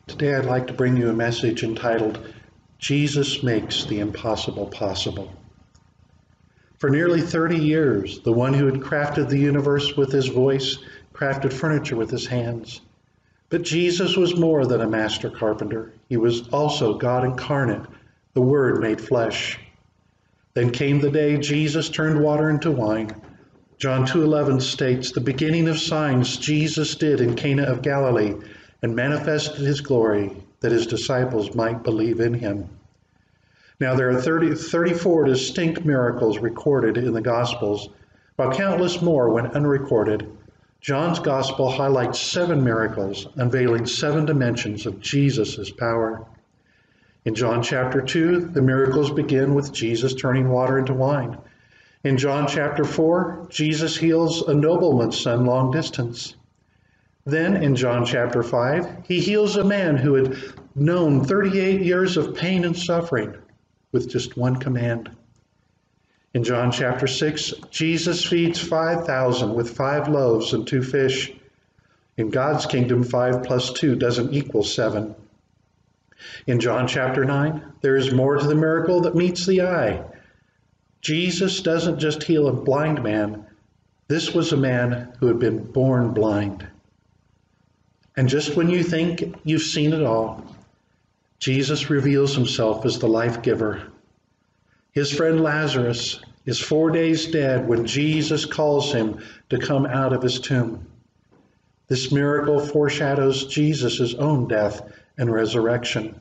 Today I'd like to bring you a message entitled, Jesus Makes the Impossible Possible. For nearly 30 years, the one who had crafted the universe with his voice crafted furniture with his hands. But Jesus was more than a master carpenter. He was also God incarnate, the Word made flesh. Then came the day Jesus turned water into wine. John 2:11 states, "The beginning of signs Jesus did in Cana of Galilee, and manifested his glory, that his disciples might believe in him." Now there are 34 distinct miracles recorded in the Gospels, while countless more went unrecorded. John's Gospel highlights 7 miracles, unveiling 7 dimensions of Jesus' power. In John chapter 2, the miracles begin with Jesus turning water into wine. In John chapter 4, Jesus heals a nobleman's son long distance. Then in John chapter 5, he heals a man who had known 38 years of pain and suffering with just one command. In John chapter 6, Jesus feeds 5,000 with 5 loaves and 2 fish. In God's kingdom, 5 plus 2 doesn't equal 7. In John chapter 9, there is more to the miracle that meets the eye. Jesus doesn't just heal a blind man. This was a man who had been born blind. And just when you think you've seen it all, Jesus reveals himself as the life giver. His friend Lazarus is 4 days dead when Jesus calls him to come out of his tomb. This miracle foreshadows Jesus' own death and resurrection.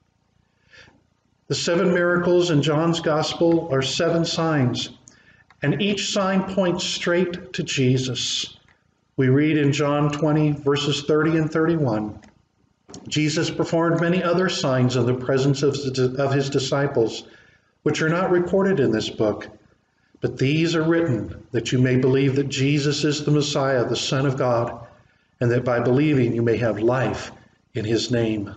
The 7 miracles in John's Gospel are 7 signs, and each sign points straight to Jesus. We read in John 20, verses 30 and 31, Jesus performed many other signs in the presence of his disciples, which are not recorded in this book. But these are written that you may believe that Jesus is the Messiah, the Son of God, and that by believing you may have life in his name.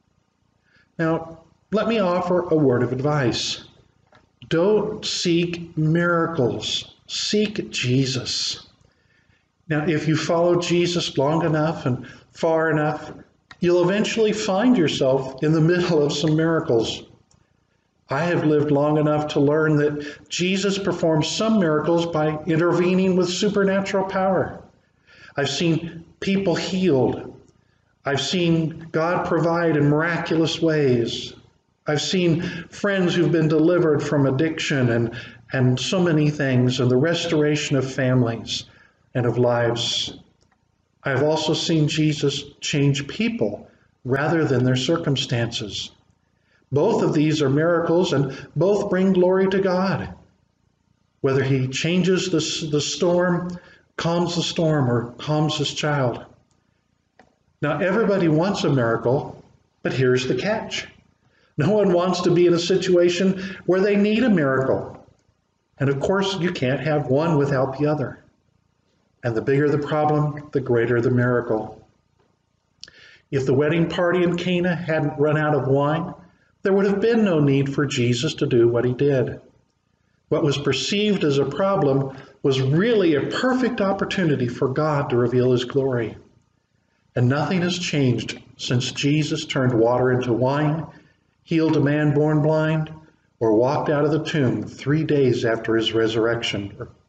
Now, let me offer a word of advice. Don't seek miracles. Seek Jesus. Now, if you follow Jesus long enough and far enough, you'll eventually find yourself in the middle of some miracles. I have lived long enough to learn that Jesus performs some miracles by intervening with supernatural power. I've seen people healed. I've seen God provide in miraculous ways. I've seen friends who've been delivered from addiction and so many things, and the restoration of families and of lives. I've also seen Jesus change people rather than their circumstances. Both of these are miracles, and both bring glory to God. Whether he changes the storm, calms the storm, or calms his child. Now, everybody wants a miracle, but here's the catch. No one wants to be in a situation where they need a miracle. And of course, you can't have one without the other. And the bigger the problem, the greater the miracle. If the wedding party in Cana hadn't run out of wine, there would have been no need for Jesus to do what he did. What was perceived as a problem was really a perfect opportunity for God to reveal his glory. And nothing has changed since Jesus turned water into wine, healed a man born blind, or walked out of the tomb 3 days after his resurrection.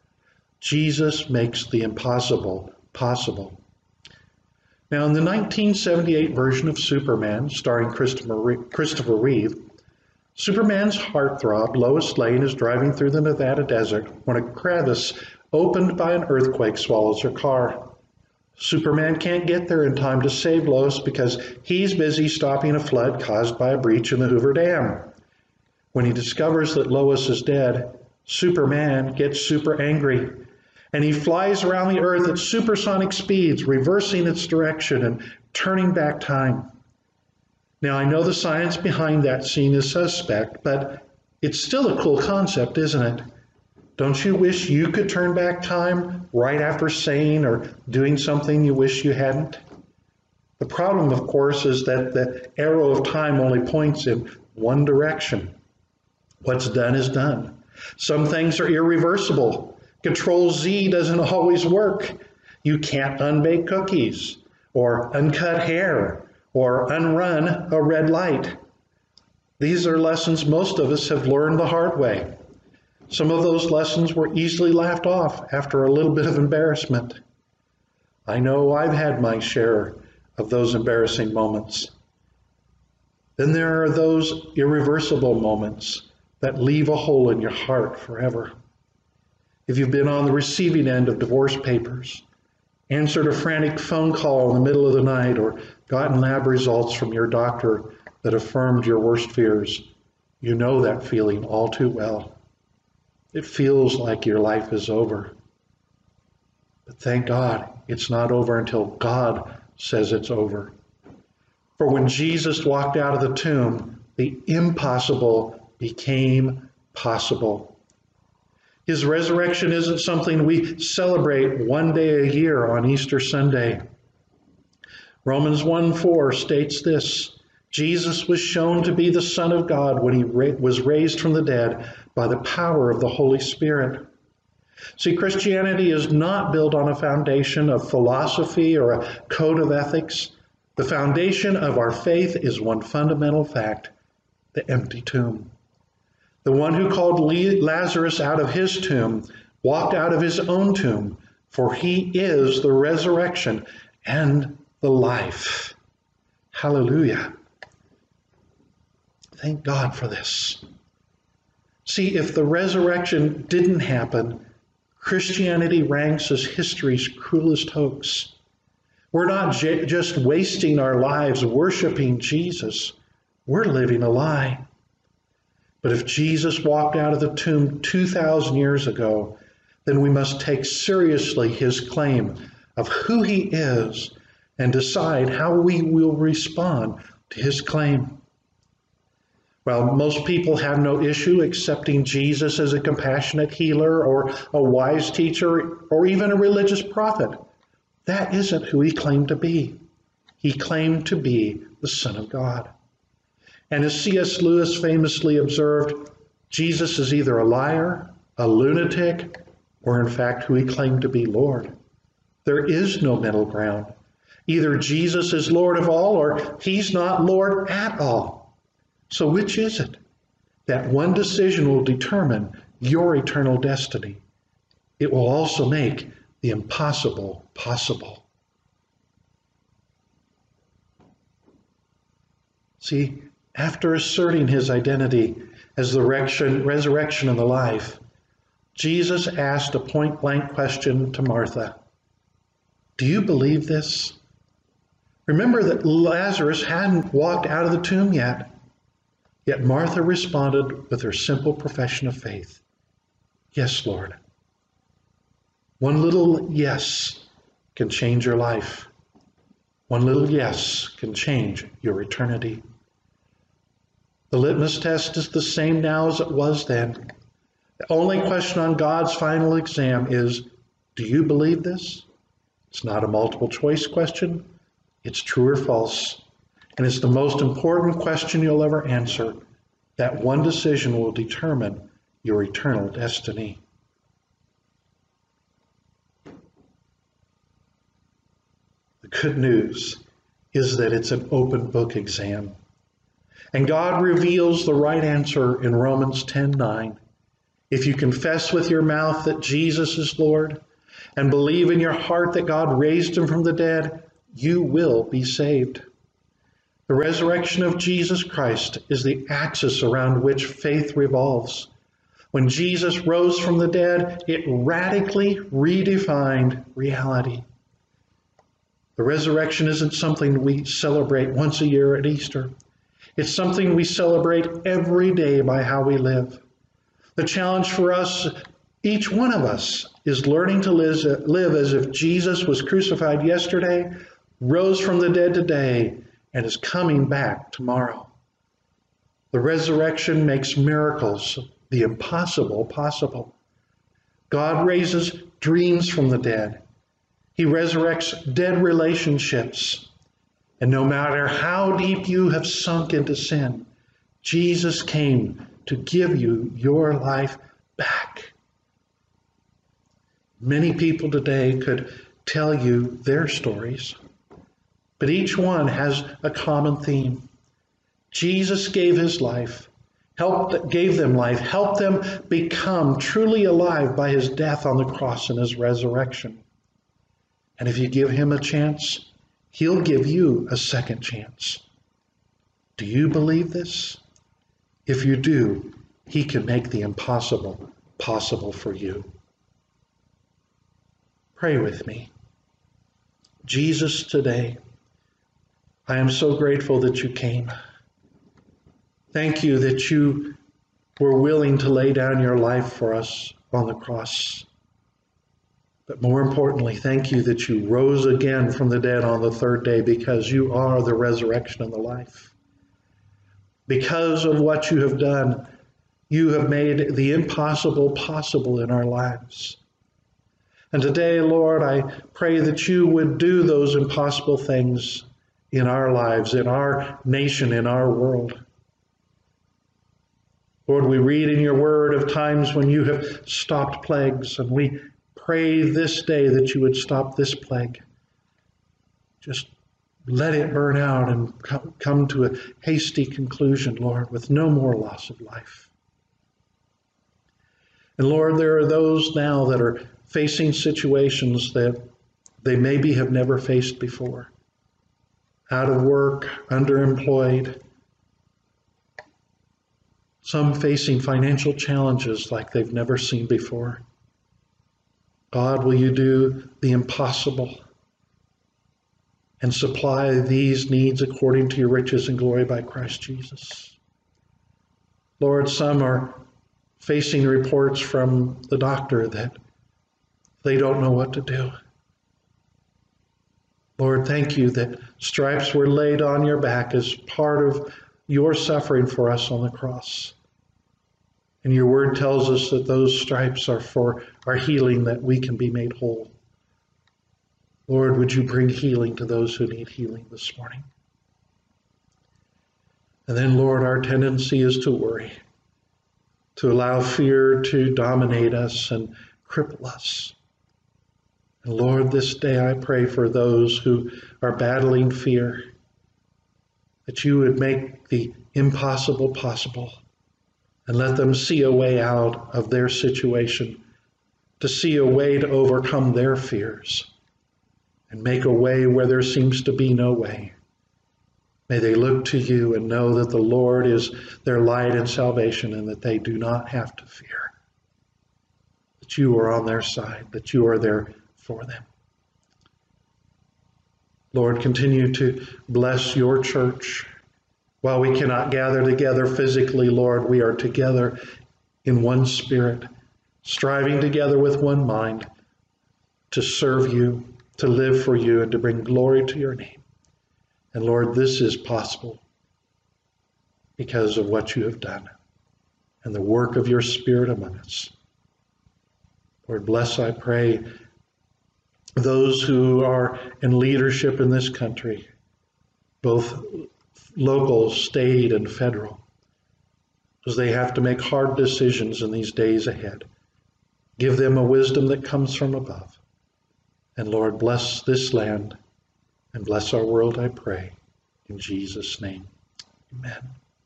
Jesus makes the impossible possible. Now, in the 1978 version of Superman, starring Christopher Reeve, Superman's heartthrob, Lois Lane, is driving through the Nevada desert when a crevice opened by an earthquake swallows her car. Superman can't get there in time to save Lois because he's busy stopping a flood caused by a breach in the Hoover Dam. When he discovers that Lois is dead, Superman gets super angry, and he flies around the earth at supersonic speeds, reversing its direction and turning back time. Now, I know the science behind that scene is suspect, but it's still a cool concept, isn't it? Don't you wish you could turn back time right after saying or doing something you wish you hadn't? The problem, of course, is that the arrow of time only points in one direction. What's done is done. Some things are irreversible. Control-Z doesn't always work. You can't unbake cookies or uncut hair or unrun a red light. These are lessons most of us have learned the hard way. Some of those lessons were easily laughed off after a little bit of embarrassment. I know I've had my share of those embarrassing moments. Then there are those irreversible moments that leave a hole in your heart forever. If you've been on the receiving end of divorce papers, answered a frantic phone call in the middle of the night, or gotten lab results from your doctor that affirmed your worst fears, you know that feeling all too well. It feels like your life is over. But thank God, it's not over until God says it's over. For when Jesus walked out of the tomb, the impossible became possible. His resurrection isn't something we celebrate one day a year on Easter Sunday. Romans 1:4 states this: Jesus was shown to be the Son of God when he was raised from the dead by the power of the Holy Spirit. See, Christianity is not built on a foundation of philosophy or a code of ethics. The foundation of our faith is one fundamental fact: the empty tomb. The one who called Lazarus out of his tomb walked out of his own tomb, for he is the resurrection and the life. Hallelujah. Thank God for this. See, if the resurrection didn't happen, Christianity ranks as history's cruelest hoax. We're not just wasting our lives worshiping Jesus, we're living a lie. But if Jesus walked out of the tomb 2,000 years ago, then we must take seriously his claim of who he is and decide how we will respond to his claim. Well, most people have no issue accepting Jesus as a compassionate healer or a wise teacher or even a religious prophet. That isn't who he claimed to be. He claimed to be the Son of God. And as C.S. Lewis famously observed, Jesus is either a liar, a lunatic, or in fact who he claimed to be Lord. There is no middle ground. Either Jesus is Lord of all or he's not Lord at all. So which is it? That one decision will determine your eternal destiny. It will also make the impossible possible. See, after asserting his identity as the resurrection and the life, Jesus asked a point-blank question to Martha. Do you believe this? Remember that Lazarus hadn't walked out of the tomb yet. Yet Martha responded with her simple profession of faith. Yes, Lord. One little yes can change your life. One little yes can change your eternity. The litmus test is the same now as it was then. The only question on God's final exam is, do you believe this? It's not a multiple choice question. It's true or false. And it's the most important question you'll ever answer. That one decision will determine your eternal destiny. The good news is that it's an open book exam. And God reveals the right answer in Romans 10:9. If you confess with your mouth that Jesus is Lord and believe in your heart that God raised him from the dead, you will be saved. The resurrection of Jesus Christ is the axis around which faith revolves. When Jesus rose from the dead, it radically redefined reality. The resurrection isn't something we celebrate once a year at Easter. It's something we celebrate every day by how we live. The challenge for us, each one of us, is learning to live as if Jesus was crucified yesterday, rose from the dead today, and is coming back tomorrow. The resurrection makes miracles, the impossible possible. God raises dreams from the dead. He resurrects dead relationships. And no matter how deep you have sunk into sin, Jesus came to give you your life back. Many people today could tell you their stories. but each one has a common theme. Jesus gave his life, gave them life, helped them become truly alive by his death on the cross and his resurrection. And if you give him a chance, he'll give you a second chance. Do you believe this? If you do, he can make the impossible possible for you. Pray with me. Jesus, today, I am so grateful that you came. Thank you that you were willing to lay down your life for us on the cross. But more importantly, thank you that you rose again from the dead on the third day, because you are the resurrection and the life. Because of what you have done, you have made the impossible possible in our lives. And today, Lord, I pray that you would do those impossible things in our lives, in our nation, in our world. Lord, we read in your word of times when you have stopped plagues, and we pray this day that you would stop this plague. Just let it burn out and come to a hasty conclusion, Lord, with no more loss of life. And Lord, there are those now that are facing situations that they maybe have never faced before. Out of work, underemployed, some facing financial challenges like they've never seen before. God, will you do the impossible and supply these needs according to your riches and glory by Christ Jesus? Lord, some are facing reports from the doctor that they don't know what to do. Lord, thank you that stripes were laid on your back as part of your suffering for us on the cross. And your word tells us that those stripes are for our healing, that we can be made whole. Lord, would you bring healing to those who need healing this morning? And then, Lord, our tendency is to worry, to allow fear to dominate us and cripple us. And Lord, this day I pray for those who are battling fear, that you would make the impossible possible and let them see a way out of their situation, to see a way to overcome their fears and make a way where there seems to be no way. May they look to you and know that the Lord is their light and salvation, and that they do not have to fear, that you are on their side, that you are there for them. Lord, continue to bless your church. While we cannot gather together physically, Lord, we are together in one spirit, striving together with one mind to serve you, to live for you, and to bring glory to your name. And Lord, this is possible because of what you have done and the work of your Spirit among us. Lord, bless, I pray, those who are in leadership in this country, both local, state, and federal, as they have to make hard decisions in these days ahead. Give them a wisdom that comes from above. And Lord, bless this land and bless our world, I pray, in Jesus' name. Amen.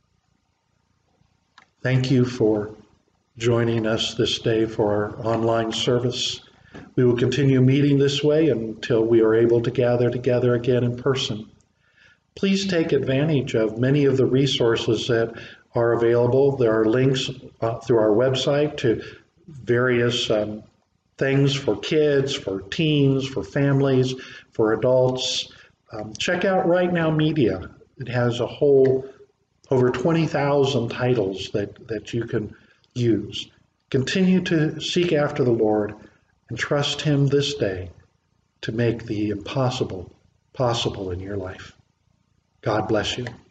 Thank you for joining us this day for our online service. We will continue meeting this way until we are able to gather together again in person. Please take advantage of many of the resources that are available. There are links through our website to various things for kids, for teens, for families, for adults. Check out Right Now Media. It has a whole over 20,000 titles that you can use. Continue to seek after the Lord and trust him this day to make the impossible possible in your life. God bless you.